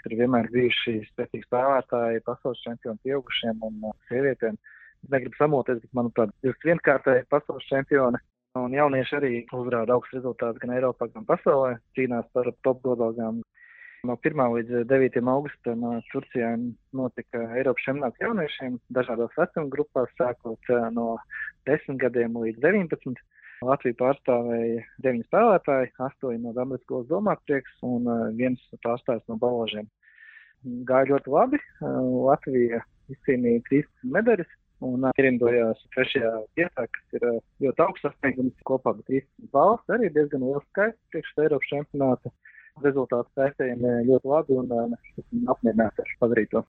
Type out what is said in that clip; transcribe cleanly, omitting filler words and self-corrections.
ir vienmēr bijuši spēcīgi spēlētāji, pasaules čempioni pieaugušiem un sievietēm. Negribu samoties, bet, manuprāt, 21-kārtēji pasaules čempioni un jaunieši arī uzrāda augsts rezultāts gan Eiropā, gan pasaulē, cīnās par top godalgām. No 1. līdz 9. augustam Turcijā notika Eiropas čempionāts jauniešiem dažādās vecuma grupās, sākot no 10 gadiem līdz 19. Latviju pārstāvēja 9 spēlētāji, 8 no Dambaras skolas Domātprieks un 1 pārstāvis no Baložiem. Gāja ļoti labi. Latvija izcīnīja 13 medaļas un ierindojās 3. vietā, kas ir ļoti augsts sasniegums. Kopā 13 balvas, arī diezgan liels skaits priekš Eiropas čempionāta. Rezultāti vērtējumi ļoti labi un esmu apmierināts ar padarīto.